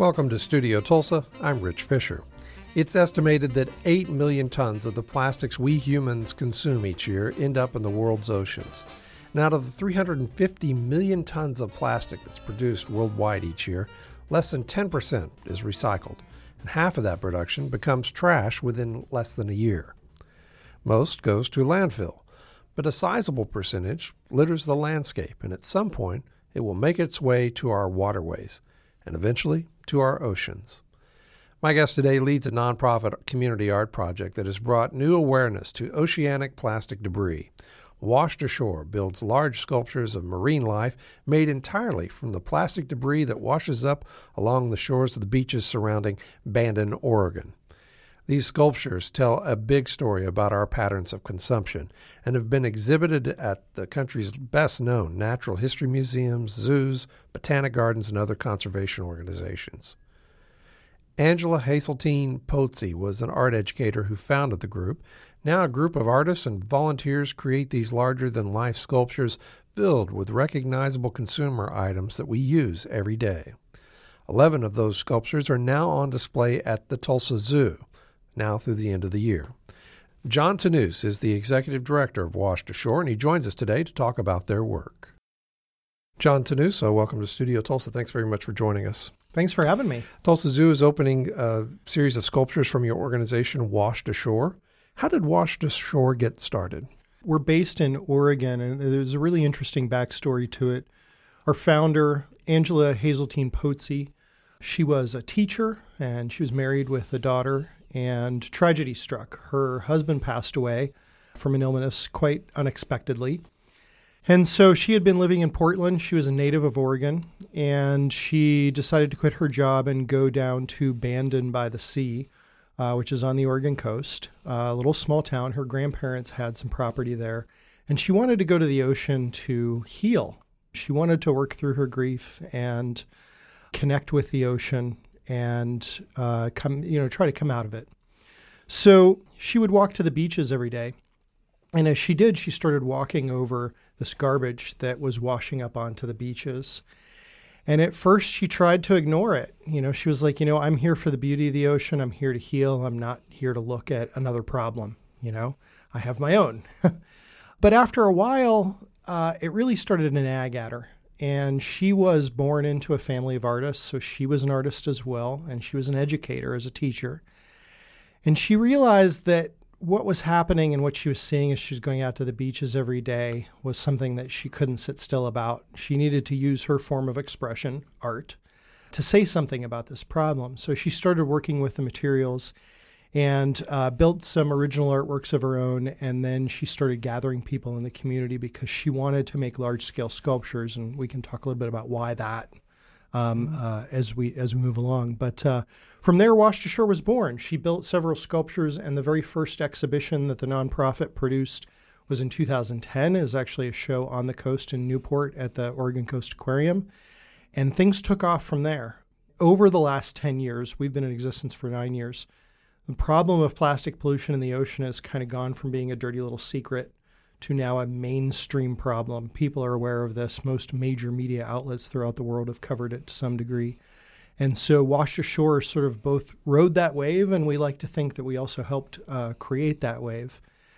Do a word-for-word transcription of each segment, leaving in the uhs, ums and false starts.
Welcome to Studio Tulsa. I'm Rich Fisher. It's estimated that eight million tons of the plastics we humans consume each year end up in the world's oceans. And out of the three hundred fifty million tons of plastic that's produced worldwide each year, less than ten percent is recycled, and half of that production becomes trash within less than a year. Most goes to landfill, but a sizable percentage litters the landscape, and at some point it will make its way to our waterways, and eventually to our oceans. My guest today leads a nonprofit community art project that has brought new awareness to oceanic plastic debris. Washed Ashore builds large sculptures of marine life made entirely from the plastic debris that washes up along the shores of the beaches surrounding Bandon, Oregon. These sculptures tell a big story about our patterns of consumption and have been exhibited at the country's best-known natural history museums, zoos, botanic gardens, and other conservation organizations. Angela Hazeltine Pozzi was an art educator who founded the group. Now a group of artists and volunteers create these larger-than-life sculptures filled with recognizable consumer items that we use every day. Eleven of those sculptures are now on display at the Tulsa Zoo, now through the end of the year. John Tannous is the executive director of Washed Ashore, and he joins us today to talk about their work. John Tannous, welcome to Studio Tulsa. Thanks very much for joining us. Thanks for having me. Tulsa Zoo is opening a series of sculptures from your organization, Washed Ashore. How did Washed Ashore get started? We're based in Oregon, and there's a really interesting backstory to it. Our founder, Angela Hazeltine Pozzi, she was a teacher, and she was married with a daughter, and tragedy struck. Her husband passed away from an illness quite unexpectedly. And so she had been living in Portland. She was a native of Oregon, and she decided to quit her job and go down to Bandon by the Sea, uh, which is on the Oregon coast, uh, a little small town. Her grandparents had some property there, and she wanted to go to the ocean to heal. She wanted to work through her grief and connect with the ocean and uh, come, you know, try to come out of it. So she would walk to the beaches every day. And as she did, she started walking over this garbage that was washing up onto the beaches. And at first she tried to ignore it. You know, she was like, you know, I'm here for the beauty of the ocean. I'm here to heal. I'm not here to look at another problem. You know, I have my own. But after a while, uh, it really started to nag at her. And she was born into a family of artists, so she was an artist as well, and she was an educator as a teacher. And she realized that what was happening and what she was seeing as she was going out to the beaches every day was something that she couldn't sit still about. She needed to use her form of expression, art, to say something about this problem. So she started working with the materials and uh, built some original artworks of her own, and then she started gathering people in the community because she wanted to make large-scale sculptures, and we can talk a little bit about why that um, mm-hmm. uh, as we as we move along. But uh, from there, Washed Ashore was born. She built several sculptures, and the very first exhibition that the nonprofit produced was in two thousand ten. It was actually a show on the coast in Newport at the Oregon Coast Aquarium, and things took off from there. Over the last ten years, we've been in existence for nine years, the problem of plastic pollution in the ocean has kind of gone from being a dirty little secret to now a mainstream problem. People are aware of this. Most major media outlets throughout the world have covered it to some degree. And so Washed Ashore sort of both rode that wave, and we like to think that we also helped uh, create that wave.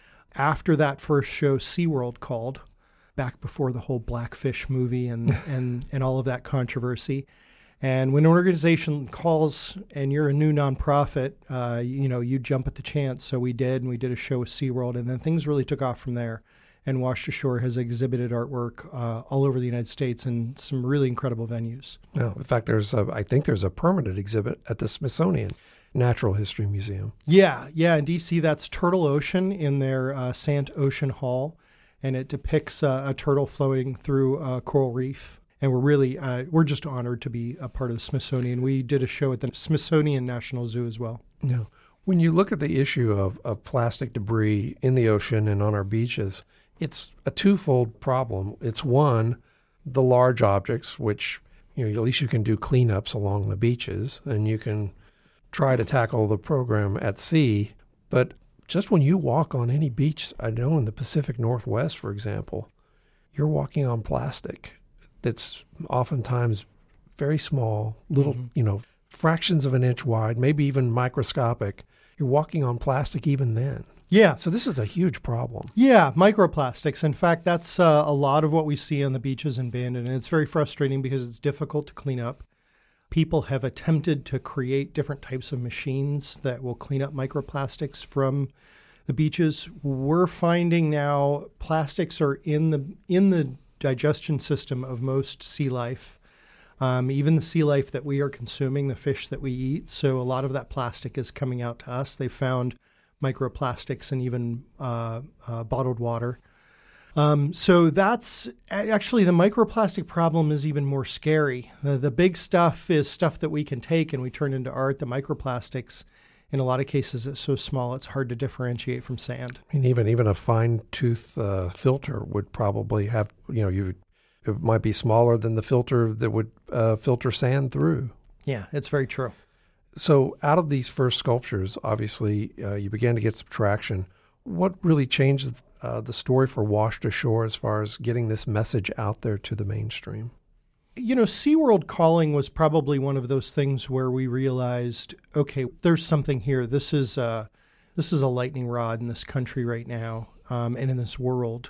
After that first show, SeaWorld called, back before the whole Blackfish movie and, and, and all of that controversy. And when an organization calls and you're a new nonprofit, uh, you know, you jump at the chance. So we did, and we did a show with SeaWorld, and then things really took off from there. And Washed Ashore has exhibited artwork uh, all over the United States in some really incredible venues. No, in fact, there's a, I think there's a permanent exhibit at the Smithsonian Natural History Museum. Yeah, yeah, in D C, that's Turtle Ocean in their uh, Sant Ocean Hall, and it depicts uh, a turtle floating through a coral reef. And we're really, uh, we're just honored to be a part of the Smithsonian. We did a show at the Smithsonian National Zoo as well. Yeah. When you look at the issue of, of plastic debris in the ocean and on our beaches, it's a twofold problem. It's one, the large objects, which, you know, at least you can do cleanups along the beaches, and you can try to tackle the program at sea. But just when you walk on any beach, I know in the Pacific Northwest, for example, you're walking on plastic that's oftentimes very small, little, mm-hmm. you know, fractions of an inch wide, maybe even microscopic. You're walking on plastic even then. Yeah. So this is a huge problem. Yeah, microplastics. In fact, that's uh, a lot of what we see on the beaches in Bandon, and it's very frustrating because it's difficult to clean up. People have attempted to create different types of machines that will clean up microplastics from the beaches. We're finding now plastics are in the in the digestion system of most sea life, um, even the sea life that we are consuming, the fish that we eat. So a lot of that plastic is coming out to us. They found microplastics in even uh, uh, bottled water. Um, so that's actually the microplastic problem is even more scary. The, the big stuff is stuff that we can take and we turn into art. The microplastics, in a lot of cases, it's so small it's hard to differentiate from sand. And even even a fine tooth uh, filter would probably have, you know, you it might be smaller than the filter that would uh, filter sand through. Yeah, it's very true. So out of these first sculptures, obviously, uh, you began to get some traction. What really changed uh, the story for Washed Ashore as far as getting this message out there to the mainstream? You know, SeaWorld Calling was probably one of those things where we realized, okay, there's something here. This is a, this is a lightning rod in this country right now, um, and in this world.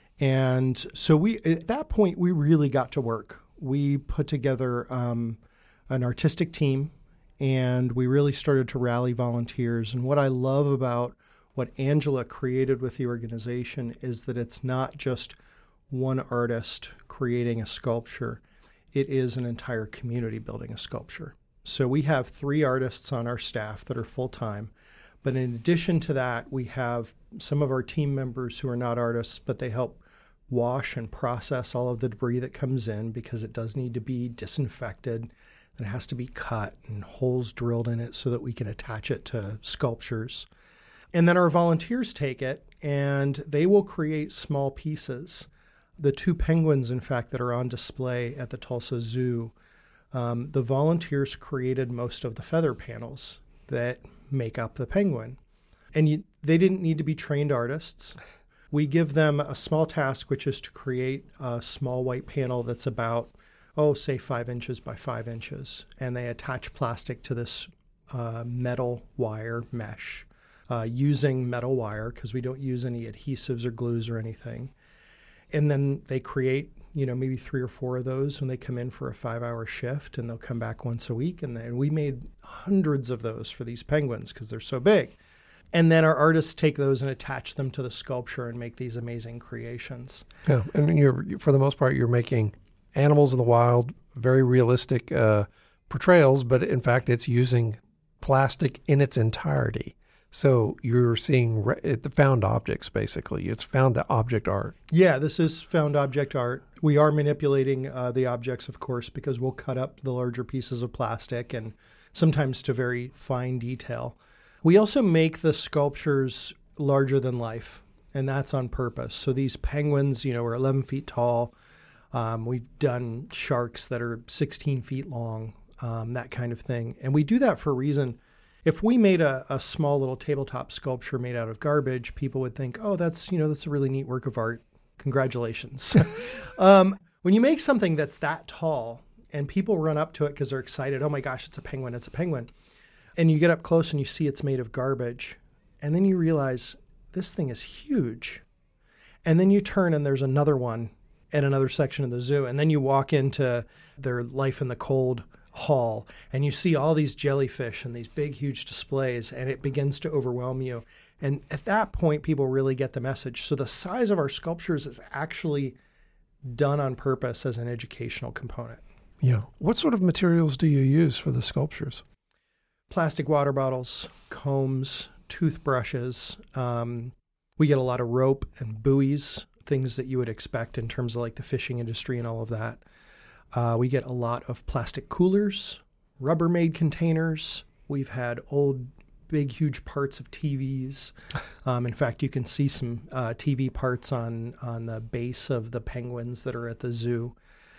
And so we, at that point, we really got to work. We put together um, an artistic team, and we really started to rally volunteers. And what I love about what Angela created with the organization is that it's not just one artist creating a sculpture. It is an entire community building a sculpture. So we have three artists on our staff that are full-time. But in addition to that, we have some of our team members who are not artists, but they help wash and process all of the debris that comes in because it does need to be disinfected. It has to be cut and holes drilled in it so that we can attach it to sculptures. And then our volunteers take it and they will create small pieces. The two penguins, in fact, that are on display at the Tulsa Zoo, um, the volunteers created most of the feather panels that make up the penguin. And you, they didn't need to be trained artists. We give them a small task, which is to create a small white panel that's about, oh, say five inches by five inches. And they attach plastic to this uh, metal wire mesh uh, using metal wire because we don't use any adhesives or glues or anything. And then they create, you know, maybe three or four of those when they come in for a five-hour shift, and they'll come back once a week. And then we made hundreds of those for these penguins because they're so big. And then our artists take those and attach them to the sculpture and make these amazing creations. Yeah, and you're for the most part, you're making animals in the wild, very realistic uh, portrayals, but in fact, it's using plastic in its entirety. So you're seeing re- the found objects, basically. It's found the object art. Yeah, this is found object art. We are manipulating uh, the objects, of course, because we'll cut up the larger pieces of plastic and sometimes to very fine detail. We also make the sculptures larger than life, and that's on purpose. So these penguins, you know, are eleven feet tall. Um, we've done sharks that are sixteen feet long, um, that kind of thing. And we do that for a reason. If we made a, a small little tabletop sculpture made out of garbage, people would think, oh, that's, you know, that's a really neat work of art. Congratulations. um, when you make something that's that tall and people run up to it because they're excited, oh my gosh, it's a penguin, it's a penguin. And you get up close and you see it's made of garbage. And then you realize this thing is huge. And then you turn and there's another one at another section of the zoo. And then you walk into their Life in the Cold hall and you see all these jellyfish and these big, huge displays, and it begins to overwhelm you. And at that point, people really get the message. So the size of our sculptures is actually done on purpose as an educational component. Yeah. What sort of materials do you use for the sculptures? Plastic water bottles, combs, toothbrushes. Um, we get a lot of rope and buoys, things that you would expect in terms of like the fishing industry and all of that. Uh, we get a lot of plastic coolers, Rubbermaid containers. We've had old, big, huge parts of T Vs. Um, in fact, you can see some uh, T V parts on, on the base of the penguins that are at the zoo.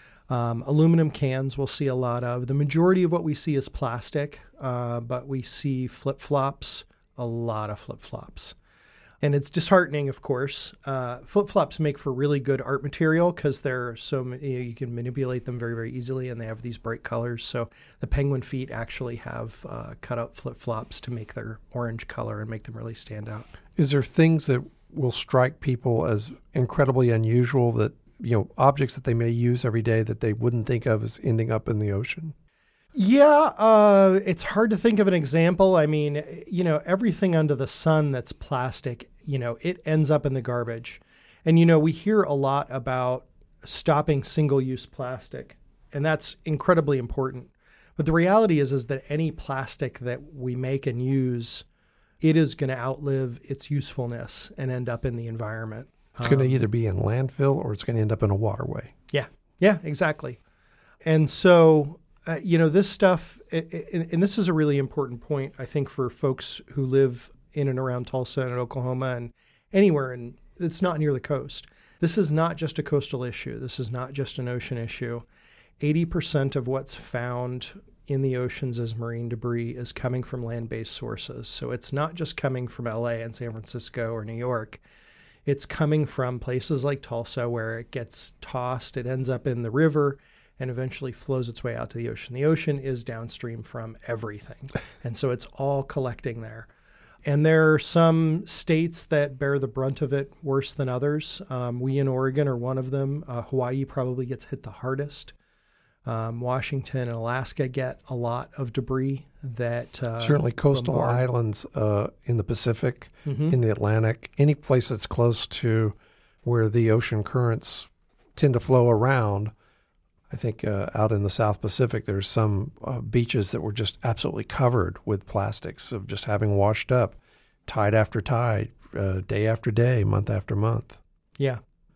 Um, aluminum cans we'll see a lot of. The majority of what we see is plastic, uh, but we see flip-flops, a lot of flip-flops. And it's disheartening, of course. Uh, flip-flops make for really good art material because they're so ma- you know, you can manipulate them very, very easily, and they have these bright colors. So the penguin feet actually have uh, cut-out flip-flops to make their orange color and make them really stand out. Is there things that will strike people as incredibly unusual, that, you know, objects that they may use every day that they wouldn't think of as ending up in the ocean? Yeah, uh, it's hard to think of an example. I mean, you know, everything under the sun that's plastic, you know, it ends up in the garbage. And, you know, we hear a lot about stopping single-use plastic, and that's incredibly important. But the reality is, is that any plastic that we make and use, it is going to outlive its usefulness and end up in the environment. It's um, going to either be in landfill or it's going to end up in a waterway. Yeah, yeah, exactly. And so... Uh, you know, this stuff, it, it, and this is a really important point, I think, for folks who live in and around Tulsa and Oklahoma and anywhere, and it's not near the coast. This is not just a coastal issue. This is not just an ocean issue. eighty percent of what's found in the oceans as marine debris is coming from land-based sources. So it's not just coming from L A and San Francisco or New York. It's coming from places like Tulsa where it gets tossed, it ends up in the river, and eventually flows its way out to the ocean. The ocean is downstream from everything. And so it's all collecting there. And there are some states that bear the brunt of it worse than others. Um, we in Oregon are one of them. Uh, Hawaii probably gets hit the hardest. Um, Washington and Alaska get a lot of debris that uh, certainly coastal bombard. islands uh, in the Pacific, mm-hmm. in the Atlantic, any place that's close to where the ocean currents tend to flow around. I think uh, out in the South Pacific, there's some uh, beaches that were just absolutely covered with plastics of just having washed up, tide after tide, uh, day after day, month after month. Yeah.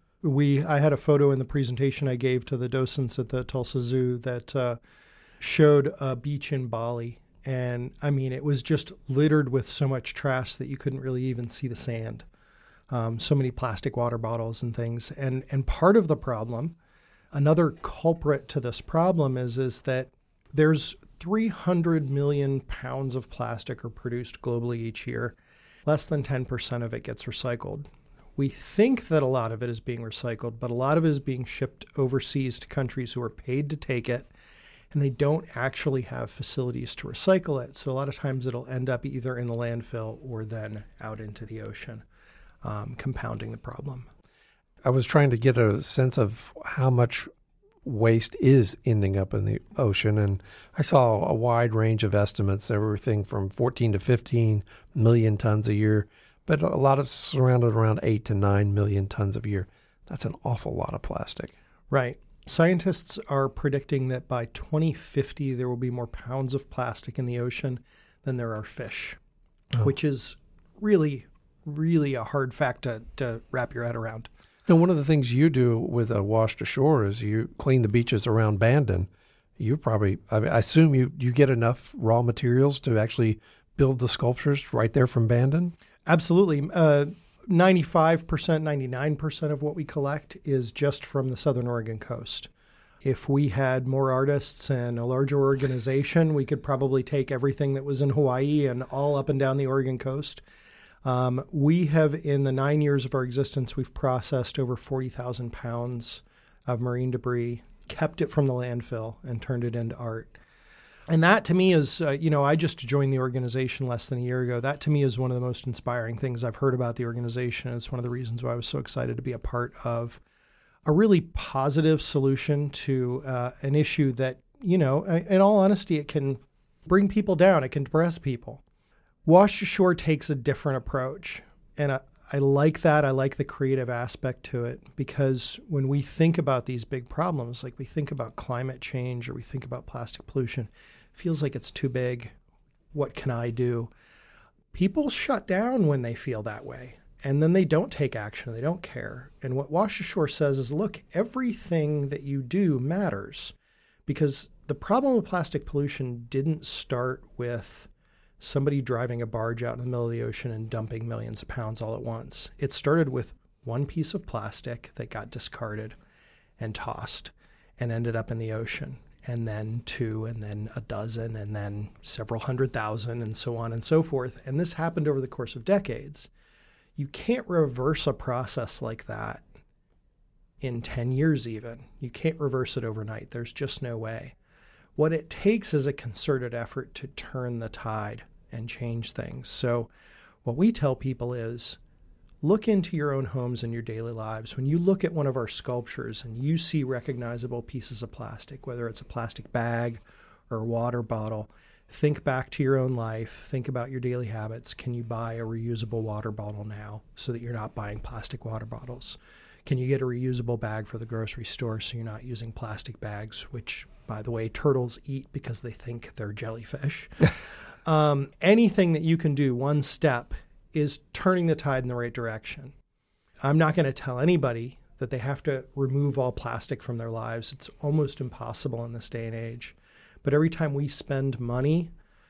We I had a photo in the presentation I gave to the docents at the Tulsa Zoo that uh, showed a beach in Bali. And, I mean, it was just littered with so much trash that you couldn't really even see the sand. Um, so many plastic water bottles and things. And and part of the problem... Another culprit to this problem is, is that there's three hundred million pounds of plastic are produced globally each year. Less than ten percent of it gets recycled. We think that a lot of it is being recycled, but a lot of it is being shipped overseas to countries who are paid to take it, and they don't actually have facilities to recycle it. So a lot of times it'll end up either in the landfill or then out into the ocean, um, compounding the problem. I was trying to get a sense of how much waste is ending up in the ocean, and I saw a wide range of estimates, everything from fourteen to fifteen million tons a year, but a lot of surrounded around eight to nine million tons a year. That's an awful lot of plastic. Right. Scientists are predicting that by twenty fifty, there will be more pounds of plastic in the ocean than there are fish, oh. which is really, really a hard fact to, to wrap your head around. Now, one of the things you do with a Washed Ashore is you clean the beaches around Bandon. You probably, I, mean, I assume you, you get enough raw materials to actually build the sculptures right there from Bandon? Absolutely. Uh, ninety-five percent, ninety-nine percent of what we collect is just from the Southern Oregon coast. If we had more artists and a larger organization, we could probably take everything that was in Hawaii and all up and down the Oregon coast. Um, we have, in the nine years of our existence, we've processed over forty thousand pounds of marine debris, kept it from the landfill, and turned it into art. And that to me is, uh, you know, I just joined the organization less than a year ago. That to me is one of the most inspiring things I've heard about the organization. It's one of the reasons why I was so excited to be a part of a really positive solution to uh, an issue that, you know, in all honesty, it can bring people down. It can depress people. Washed Ashore takes a different approach, and I, I like that. I like the creative aspect to it, because when we think about these big problems, like we think about climate change or we think about plastic pollution, it feels like it's too big. What can I do? People shut down when they feel that way, and then they don't take action. They don't care. And what Washed Ashore says is, look, everything that you do matters, because the problem with plastic pollution didn't start with somebody driving a barge out in the middle of the ocean and dumping millions of pounds all at once. It started with one piece of plastic that got discarded and tossed and ended up in the ocean, and then two, and then a dozen, and then several hundred thousand, and so on and so forth. And this happened over the course of decades. You can't reverse a process like that in ten years even. You can't reverse it overnight. There's just no way. What it takes is a concerted effort to turn the tide and change things. So what we tell people is look into your own homes and your daily lives. When you look at one of our sculptures and you see recognizable pieces of plastic, whether it's a plastic bag or a water bottle, think back to your own life. Think about your daily habits. Can you buy a reusable water bottle now so that you're not buying plastic water bottles? Can you get a reusable bag for the grocery store so you're not using plastic bags, which, by the way, turtles eat because they think they're jellyfish? um, anything that you can do, one step, is turning the tide in the right direction. I'm not going to tell anybody that they have to remove all plastic from their lives. It's almost impossible in this day and age. But every time we spend money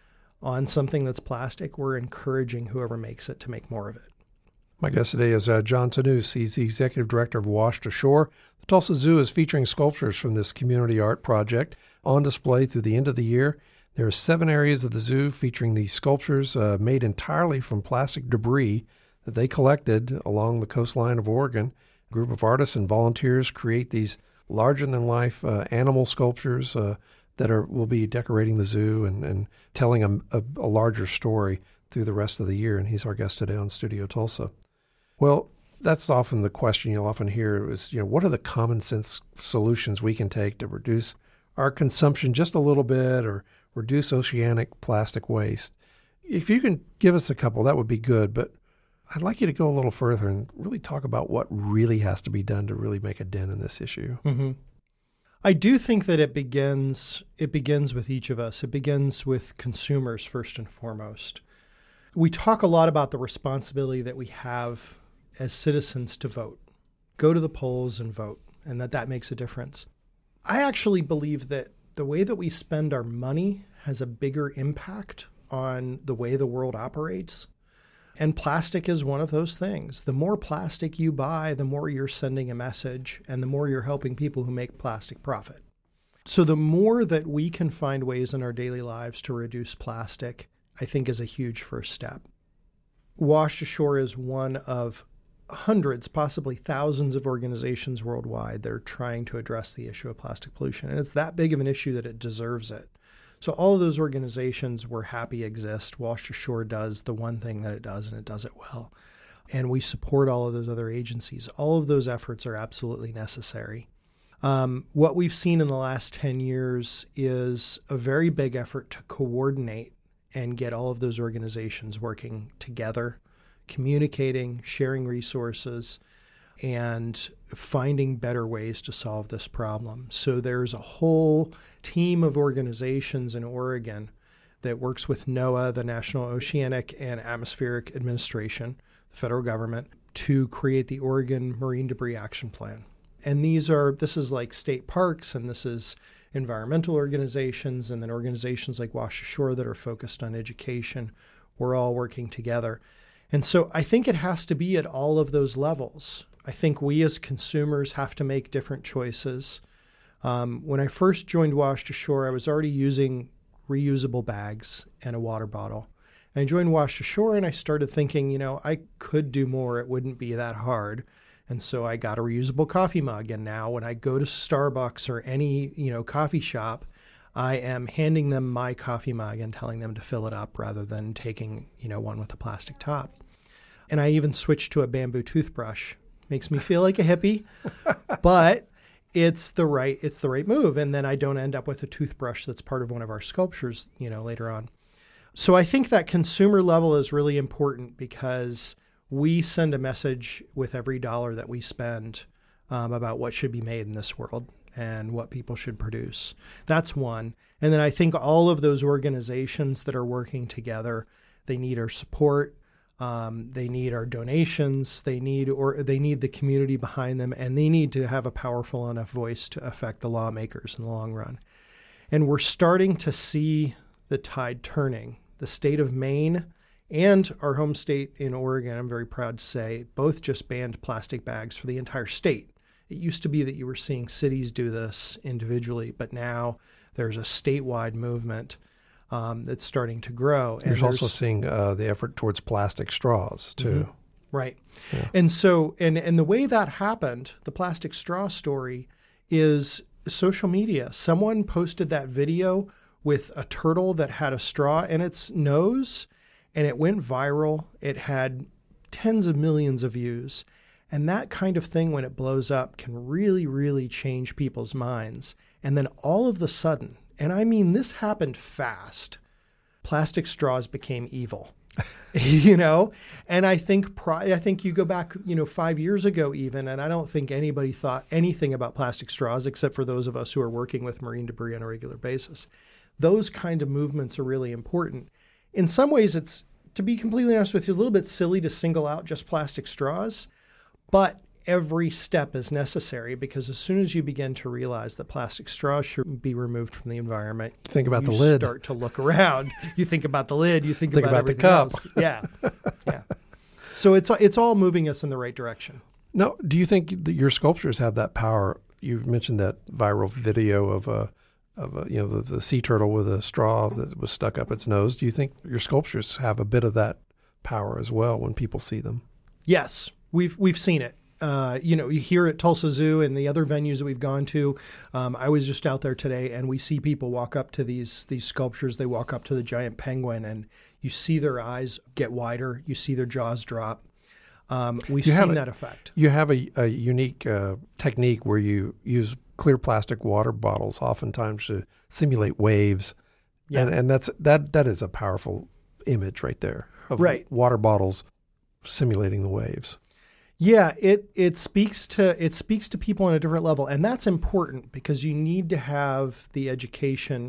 on something that's plastic, we're encouraging whoever makes it to make more of it. My guest today is uh, John Tannous. He's the executive director of Wash to Shore. The Tulsa Zoo is featuring sculptures from this community art project on display through the end of the year. There are seven areas of the zoo featuring these sculptures uh, made entirely from plastic debris that they collected along the coastline of Oregon. A group of artists and volunteers create these larger-than-life uh, animal sculptures uh, that are will be decorating the zoo and, and telling a, a, a larger story through the rest of the year. And he's our guest today on Studio Tulsa. Well, that's often the question you'll often hear is, you know, what are the common sense solutions we can take to reduce our consumption just a little bit or reduce oceanic plastic waste? If you can give us a couple, that would be good. But I'd like you to go a little further and really talk about what really has to be done to really make a dent in this issue. Mm-hmm. I do think that it begins, it begins with each of us. It begins with consumers first and foremost. We talk a lot about the responsibility that we have as citizens to vote, go to the polls and vote, and that that makes a difference. I actually believe that the way that we spend our money has a bigger impact on the way the world operates. And plastic is one of those things. The more plastic you buy, the more you're sending a message, and the more you're helping people who make plastic profit. So the more that we can find ways in our daily lives to reduce plastic, I think is a huge first step. Wash to Shore is one of hundreds, possibly thousands of organizations worldwide that are trying to address the issue of plastic pollution. And it's that big of an issue that it deserves it. So all of those organizations we're happy exist. Wash to Shore does the one thing that it does, and it does it well. And we support all of those other agencies. All of those efforts are absolutely necessary. Um, what we've seen in the last ten years is a very big effort to coordinate and get all of those organizations working together, communicating, sharing resources, and finding better ways to solve this problem. So there's a whole team of organizations in Oregon that works with NOAA, the National Oceanic and Atmospheric Administration, the federal government, to create the Oregon Marine Debris Action Plan. And these are, this is like state parks, and this is environmental organizations, and then organizations like Wash to Shore that are focused on education. We're all working together. And so I think it has to be at all of those levels. I think we as consumers have to make different choices. Um, when I first joined Wash to Shore, I was already using reusable bags and a water bottle. And I joined Wash to Shore and I started thinking, you know, I could do more. It wouldn't be that hard. And so I got a reusable coffee mug. And now when I go to Starbucks or any, you know, coffee shop, I am handing them my coffee mug and telling them to fill it up rather than taking, you know, one with a plastic top. And I even switched to a bamboo toothbrush. Makes me feel like a hippie, but it's the right it's the right move. And then I don't end up with a toothbrush that's part of one of our sculptures, you know, later on. So I think that consumer level is really important because we send a message with every dollar that we spend um, about what should be made in this world and what people should produce. That's one. And then I think all of those organizations that are working together, they need our support. Um, they need our donations. They need or they need the community behind them, and they need to have a powerful enough voice to affect the lawmakers in the long run. And we're starting to see the tide turning. The state of Maine and our home state in Oregon, I'm very proud to say, both just banned plastic bags for the entire state. It used to be that you were seeing cities do this individually, but now there's a statewide movement Um, that's starting to grow. And You're also seeing uh, the effort towards plastic straws, too. Mm-hmm. Right. Yeah. And so, and, and the way that happened, the plastic straw story, is social media. Someone posted that video with a turtle that had a straw in its nose, and it went viral. It had tens of millions of views. And that kind of thing, when it blows up, can really, really change people's minds. And then all of the sudden, and I mean, this happened fast, plastic straws became evil. You know, and I think pri- I think you go back, you know, five years ago even, and I don't think anybody thought anything about plastic straws except for those of us who are working with marine debris on a regular basis. Those kind of movements are really important. In some ways, it's, to be completely honest with you, a little bit silly to single out just plastic straws, but every step is necessary, because as soon as you begin to realize that plastic straws should be removed from the environment, think about you the lid. Start to look around. You think about the lid. You think, think about, about the everything cup. else. Yeah, yeah. So it's it's all moving us in the right direction. Now, do you think that your sculptures have that power? You mentioned that viral video of a of a you know the, the sea turtle with a straw that was stuck up its nose. Do you think your sculptures have a bit of that power as well when people see them? Yes, we've we've seen it. Uh, you know, here at Tulsa Zoo and the other venues that we've gone to, um, I was just out there today, and we see people walk up to these these sculptures. They walk up to the giant penguin, and you see their eyes get wider. You see their jaws drop. Um, we've You have seen a- that effect. You have a, a unique uh, technique where you use clear plastic water bottles, oftentimes to simulate waves, Yeah. and and that's that that is a powerful image right there of Right. water bottles simulating the waves. Yeah, it it speaks to it speaks to people on a different level, and that's important because you need to have the education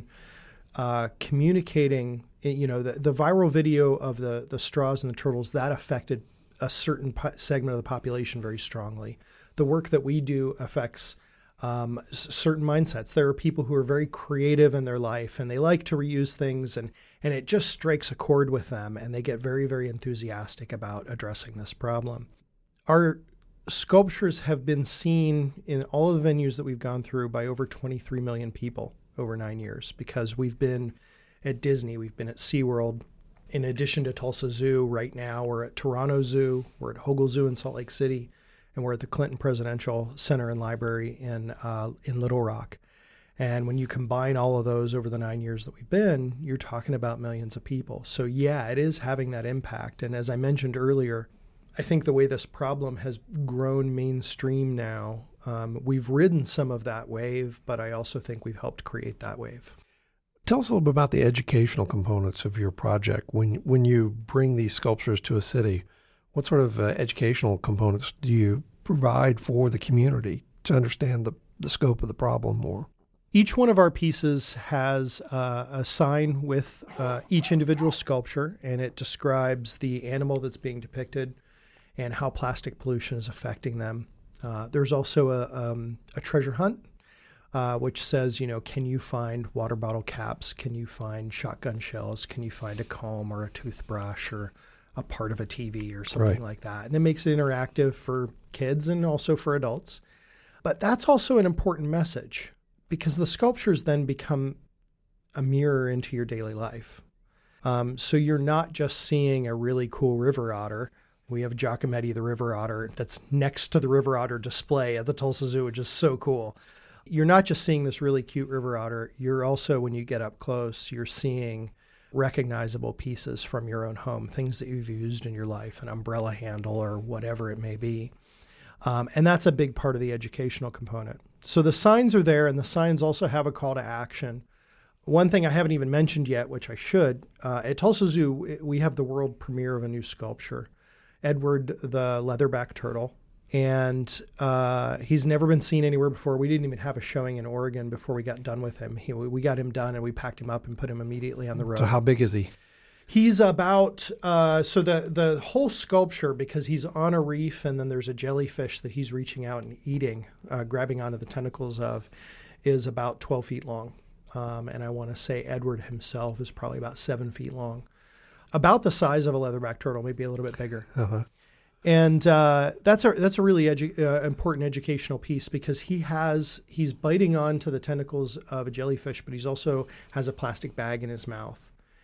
uh, communicating. You know, the, the viral video of the the straws and the turtles that affected a certain po- segment of the population very strongly. The work that we do affects um, s- certain mindsets. There are people who are very creative in their life, and they like to reuse things, and and it just strikes a chord with them, and they get very very enthusiastic about addressing this problem. Our sculptures have been seen in all of the venues that we've gone through by over twenty-three million people over nine years because we've been at Disney, we've been at SeaWorld. In addition to Tulsa Zoo, right now we're at Toronto Zoo, we're at Hogle Zoo in Salt Lake City, and we're at the Clinton Presidential Center and Library in uh, in Little Rock. And when you combine all of those over the nine years that we've been, you're talking about millions of people. So yeah, it is having that impact. And as I mentioned earlier, I think the way this problem has grown mainstream now, um, we've ridden some of that wave, but I also think we've helped create that wave. Tell us a little bit about the educational components of your project. When when you bring these sculptures to a city, what sort of uh, educational components do you provide for the community to understand the, the scope of the problem more? Each one of our pieces has uh, a sign with uh, each individual sculpture, and it describes the animal that's being depicted and how plastic pollution is affecting them. Uh, there's also a, um, a treasure hunt, uh, which says, you know, can you find water bottle caps? Can you find shotgun shells? Can you find a comb or a toothbrush or a part of a T V or something Right. like that? And it makes it interactive for kids and also for adults. But that's also an important message because the sculptures then become a mirror into your daily life. Um, so you're not just seeing a really cool river otter. We have Giacometti, the river otter, that's next to the river otter display at the Tulsa Zoo, which is so cool. You're not just seeing this really cute river otter. You're also, when you get up close, you're seeing recognizable pieces from your own home, things that you've used in your life, an umbrella handle or whatever it may be. Um, and that's a big part of the educational component. So the signs are there, and the signs also have a call to action. One thing I haven't even mentioned yet, which I should, uh, at Tulsa Zoo, we have the world premiere of a new sculpture, Edward the leatherback turtle. And uh, he's never been seen anywhere before. We didn't even have a showing in Oregon before we got done with him. He, we got him done, and we packed him up and put him immediately on the road. So how big is he? He's about, uh, so the, the whole sculpture, because he's on a reef and then there's a jellyfish that he's reaching out and eating, uh, grabbing onto the tentacles of, is about twelve feet long. Um, and I want to say Edward himself is probably about seven feet long. About the size of a leatherback turtle, maybe a little bit bigger. Uh-huh. And uh, that's a that's a really edu- uh, important educational piece because he has he's biting onto the tentacles of a jellyfish, but he's also has a plastic bag in his mouth.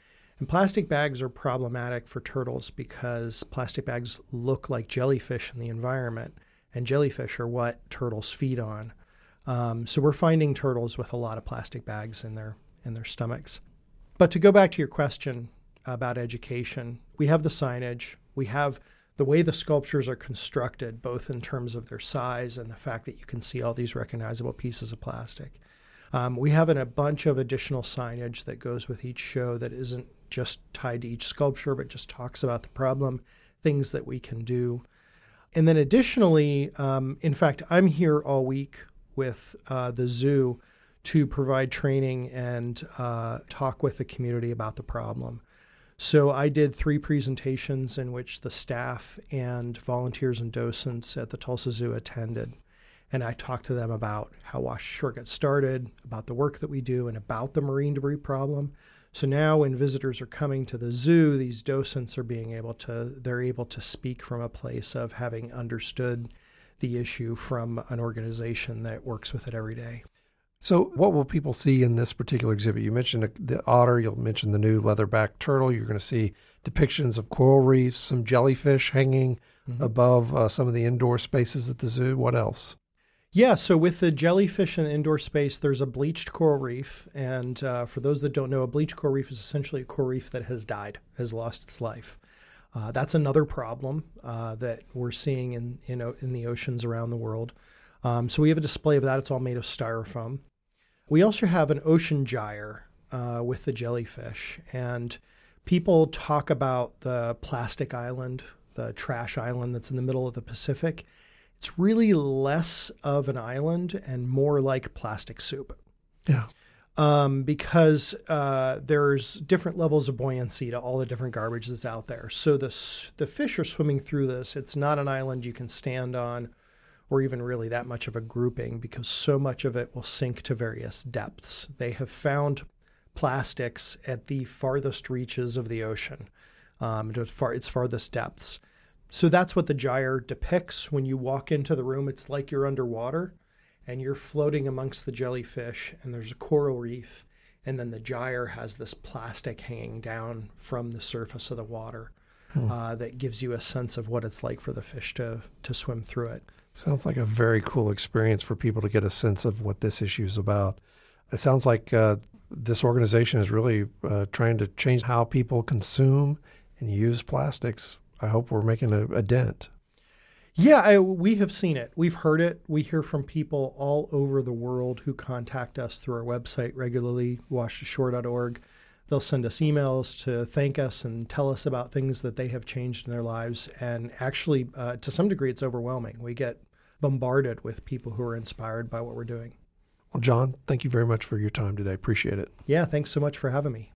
And plastic bags are problematic for turtles because plastic bags look like jellyfish in the environment, and jellyfish are what turtles feed on. Um, so we're finding turtles with a lot of plastic bags in their in their stomachs. But to go back to your question about education, we have the signage, we have the way the sculptures are constructed, both in terms of their size and the fact that you can see all these recognizable pieces of plastic. Um, we have an, a bunch of additional signage that goes with each show that isn't just tied to each sculpture, but just talks about the problem, things that we can do. And then additionally, um, in fact, I'm here all week with uh, the zoo to provide training and uh, talk with the community about the problem. So I did three presentations in which the staff and volunteers and docents at the Tulsa Zoo attended. And I talked to them about how Wash Ashore got started, about the work that we do, and about the marine debris problem. So now when visitors are coming to the zoo, these docents are being able to, they're able to speak from a place of having understood the issue from an organization that works with it every day. So what will people see in this particular exhibit? You mentioned the otter, you'll mention the new leatherback turtle. You're going to see depictions of coral reefs, some jellyfish hanging mm-hmm. above uh, some of the indoor spaces at the zoo. What else? Yeah, so with the jellyfish in the indoor space, there's a bleached coral reef. And uh, for those that don't know, a bleached coral reef is essentially a coral reef that has died, has lost its life. Uh, that's another problem uh, that we're seeing in, in in the oceans around the world. Um, so we have a display of that. It's all made of styrofoam. We also have an ocean gyre uh, with the jellyfish. And people talk about the plastic island, the trash island that's in the middle of the Pacific. It's really less of an island and more like plastic soup. Yeah. Um, because uh, there's different levels of buoyancy to all the different garbage that's out there. So the, the fish are swimming through this. It's not an island you can stand on or even really that much of a grouping because so much of it will sink to various depths. They have found plastics at the farthest reaches of the ocean, um, to far, its farthest depths. So that's what the gyre depicts. When you walk into the room, it's like you're underwater and you're floating amongst the jellyfish and there's a coral reef. And then the gyre has this plastic hanging down from the surface of the water hmm. uh, that gives you a sense of what it's like for the fish to, to swim through it. Sounds like a very cool experience for people to get a sense of what this issue is about. It sounds like uh, this organization is really uh, trying to change how people consume and use plastics. I hope we're making a, a dent. Yeah, I, we have seen it. We've heard it. We hear from people all over the world who contact us through our website regularly, wash ashore dot org. They'll send us emails to thank us and tell us about things that they have changed in their lives. And actually, uh, to some degree, it's overwhelming. We get bombarded with people who are inspired by what we're doing. Well, John, thank you very much for your time today. Appreciate it. Yeah, thanks so much for having me.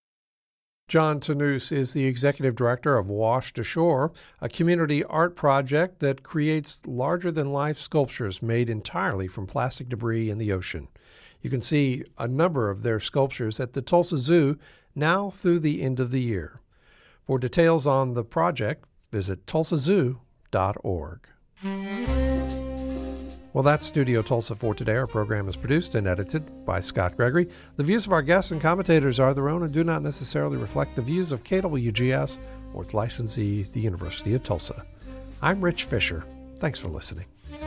John Tannous is the executive director of Washed Ashore, a community art project that creates larger-than-life sculptures made entirely from plastic debris in the ocean. You can see a number of their sculptures at the Tulsa Zoo now through the end of the year. For details on the project, visit tulsa zoo dot org. Well, that's Studio Tulsa for today. Our program is produced and edited by Scott Gregory. The views of our guests and commentators are their own and do not necessarily reflect the views of K W G S or its licensee, the University of Tulsa. I'm Rich Fisher. Thanks for listening.